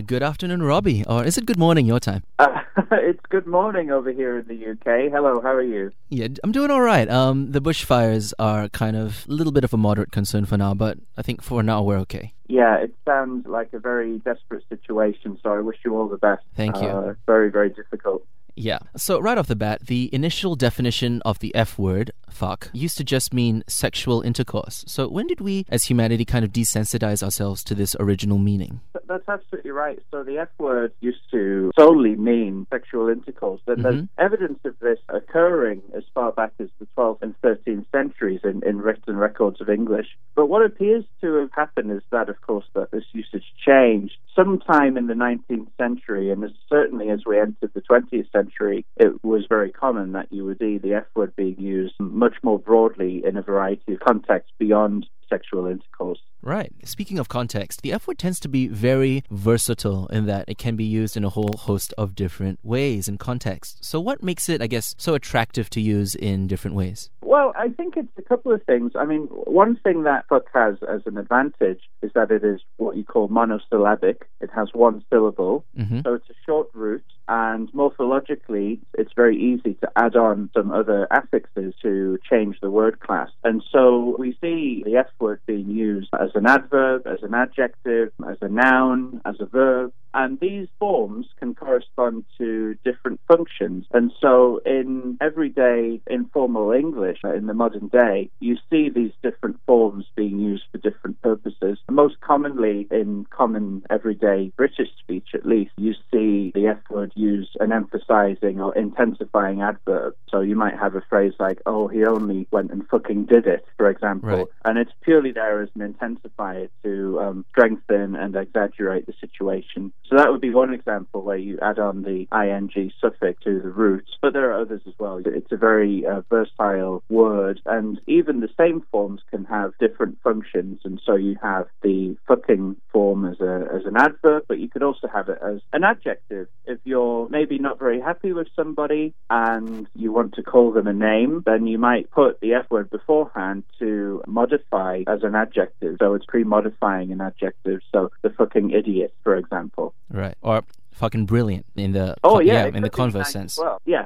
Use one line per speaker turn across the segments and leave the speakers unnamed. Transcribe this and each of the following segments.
Good afternoon, Robbie. Or is it good morning your time?
It's good morning over here in the UK. Hello, how are you?
Yeah, I'm doing all right. The bushfires are kind of a little bit of a moderate concern for now, but I think for now we're okay.
Yeah, it sounds like a very desperate situation, so I wish you all the best.
Thank you.
Very, very difficult.
Yeah. So right off the bat, the initial definition of the F word, fuck, used to just mean sexual intercourse. So when did we, as humanity, kind of desensitize ourselves to this original meaning?
That's absolutely right. So the F word used to solely mean sexual intercourse. And there's evidence of this occurring as far back as the 12th and 13th centuries in written records of English. But what appears to have happened is that, of course, that this usage changed sometime in the 19th century, and certainly as we entered the 20th century, it was very common that you would see the F word being used much more broadly in a variety of contexts beyond sexual intercourse.
Right. Speaking of context, the F word tends to be very versatile in that it can be used in a whole host of different ways and contexts. So what makes it, I guess, so attractive to use in different ways?
Well, I think it's a couple of things. I mean, one thing that fuck has as an advantage is that it is what you call monosyllabic. It has one syllable, so it's a short root, and morphologically, it's very easy to add on some other affixes to change the word class. And so we see the F word being used as an adverb, as an adjective, as a noun, as a verb. And these forms can correspond to different functions. And so in everyday informal English, in the modern day, you see these different forms being used for different purposes. Most commonly in common everyday British speech, at least, you see the F word used an emphasizing or intensifying adverb. So you might have a phrase like, oh, he only went and fucking did it, for example.
Right.
And it's purely there as an intensifier to strengthen and exaggerate the situation. So that would be one example where you add on the ing suffix to the root, but there are others as well. It's a very versatile word, and even the same forms can have different functions. And so you have the fucking form as an adverb, but you could also have it as an adjective. If you're maybe not very happy with somebody and you want to call them a name, then you might put the F word beforehand to modify as an adjective. So it's pre-modifying an adjective. So the fucking idiot, for example.
Right. Or fucking brilliant in the in the converse sense.
Well, yeah.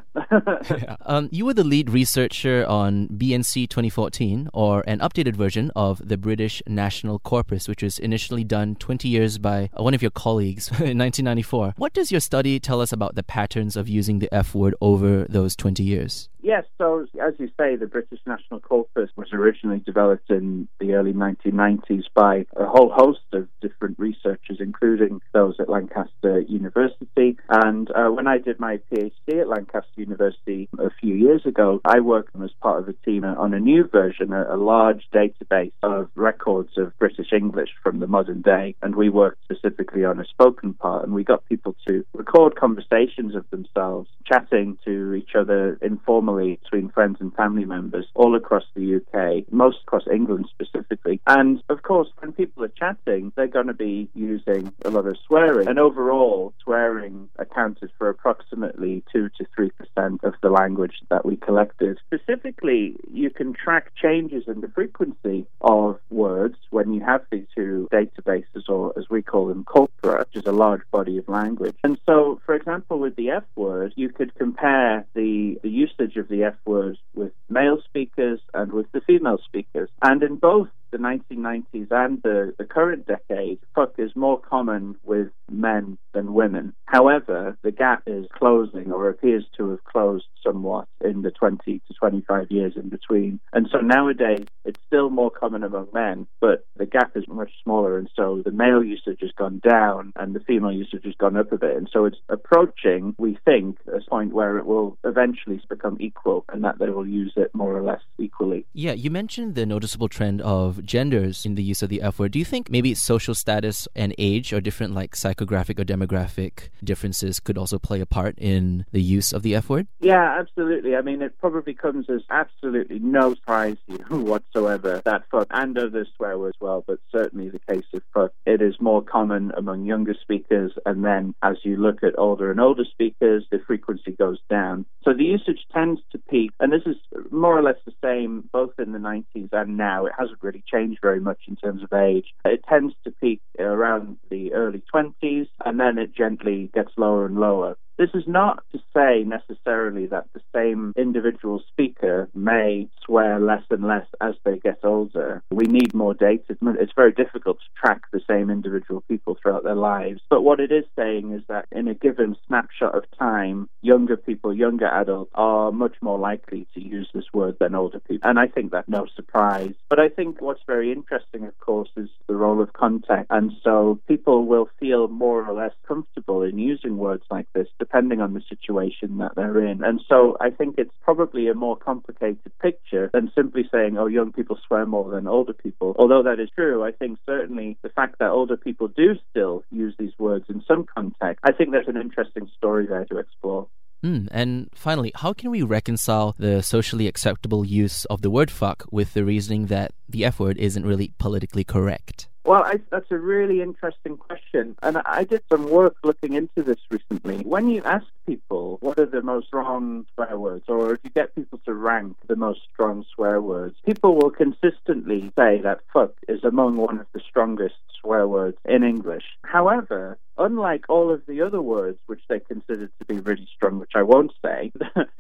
You were the lead researcher on BNC 2014, or an updated version of the British National Corpus, which was initially done 20 years by one of your colleagues in 1994. What does your study tell us about the patterns of using the F word over those 20 years?
Yes, so as you say, the British National Corpus was originally developed in the early 1990s by a whole host of different researchers, including those at Lancaster University. And when I did my PhD at Lancaster University a few years ago, I worked as part of a team on a new version, a large database of records of British English from the modern day. And we worked specifically on a spoken part, and we got people to record conversations of themselves, chatting to each other informally between friends and family members all across the UK, most across England specifically. And of course, when people are chatting, they're going to be using a lot of swearing. And overall, swearing accounted for approximately 2 to 3% of the language that we collected. Specifically, you can track changes in the frequency of words when you have these two databases, or as we call them, corpora, which is a large body of language. And so, for example, with the F word, you could compare the usage of the F word with male speakers and with the female speakers. And in both the 1990s and the current decade, fuck is more common with men than women. However, the gap is closing, or appears to have closed somewhat in the 20 to 25 years in between. And so nowadays, it's still more common among men, but the gap is much smaller, and so the male usage has gone down and the female usage has gone up a bit. And so it's approaching, we think, a point where it will eventually become equal, and that they will use it more or less equally.
Yeah, you mentioned the noticeable trend of genders in the use of the F word. Do you think maybe social status and age, or different like psychographic or demographic differences, could also play a part in the use of the F word?
Yeah, absolutely. I mean, it probably comes as absolutely no surprise to you whatsoever that fuck and other swear words, well, well, but certainly the case of fuck. It is more common among younger speakers, and then as you look at older and older speakers, the frequency goes down. So the usage tends to peak, and this is more or less the same both in the 90s and now. It hasn't really changed very much in terms of age. It tends to peak around the early 20s, and then it gently gets lower and lower. This is not to say necessarily that the same individual speaker may swear less and less as they get older. We need more data. It's very difficult to track the same individual people throughout their lives. But what it is saying is that in a given snapshot of time, younger people, younger adults, are much more likely to use this word than older people. And I think that's no surprise. But I think what's very interesting, of course, is the role of context. And so people will feel more or less comfortable in using words like this, depending on the situation that they're in. And so I think it's probably a more complicated picture than simply saying, oh, young people swear more than older people. Although that is true, I think certainly the fact that older people do still use these words in some context, I think there's an interesting story there to explore.
And finally, how can we reconcile the socially acceptable use of the word fuck with the reasoning that the F word isn't really politically correct?
Well, that's a really interesting question. And I did some work looking into this recently. When you ask people what are the most strong swear words, or if you get people to rank the most strong swear words, people will consistently say that fuck is among one of the strongest swear words in English. However, unlike all of the other words which they consider to be really strong, which I won't say,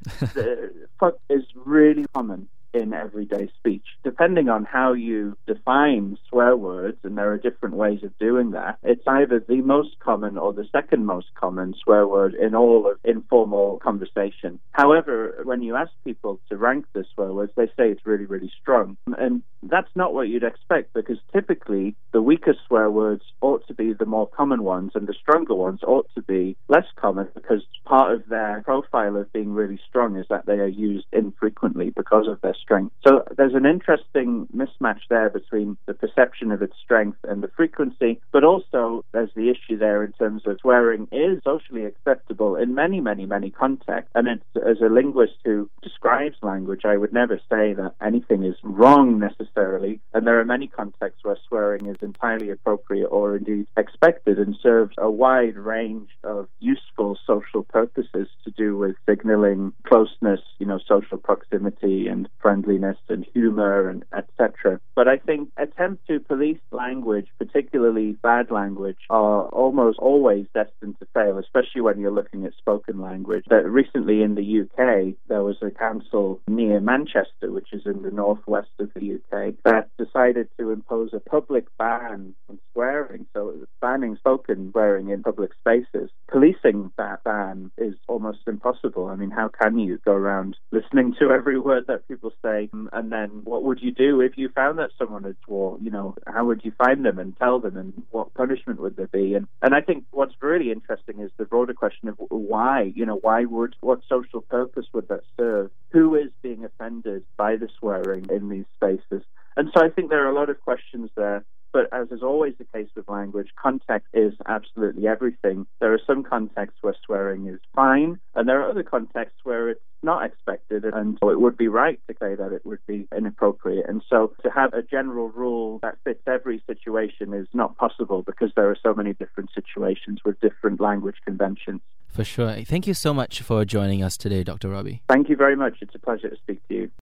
fuck is really common in everyday speech. Depending on how you define swear words, and there are different ways of doing that, it's either the most common or the second most common swear word in all of informal conversation. However, when you ask people to rank the swear words, they say it's really, really strong. And that's not what you'd expect, because typically the weaker swear words ought to be the more common ones, and the stronger ones ought to be less common, because part of their profile of being really strong is that they are used infrequently because of their strength. So there's an interesting mismatch there between the perception of its strength and the frequency, but also there's the issue there in terms of swearing is socially acceptable in many, many, many contexts. And it's, as a linguist who describes language, I would never say that anything is wrong necessarily. And there are many contexts where swearing is entirely appropriate or indeed expected and serves a wide range of useful social purposes to do with signaling closeness, social proximity and friendliness and humor and etc. But I think attempts to police language, particularly bad language, are almost always destined to fail, especially when you're looking at spoken language. That recently in the UK, there was a council near Manchester, which is in the northwest of the UK, that decided to impose a public ban on swearing, so it was banning spoken swearing in public spaces. Policing that ban is almost impossible. I mean, how can you go around listening to every word that people say, and then what would you do if you found that someone had swore? How would you find them and tell them, and what punishment would there be? And I think what's really interesting is the broader question of why, what social purpose would that serve? Who is being offended by the swearing in these spaces? And so I think there are a lot of questions there. But as is always the case with language, context is absolutely everything. There are some contexts where swearing is fine, and there are other contexts where it's not expected, and so it would be right to say that it would be inappropriate. And so to have a general rule that fits every situation is not possible, because there are so many different situations with different language conventions.
For sure. Thank you so much for joining us today, Dr. Robbie.
Thank you very much. It's a pleasure to speak to you.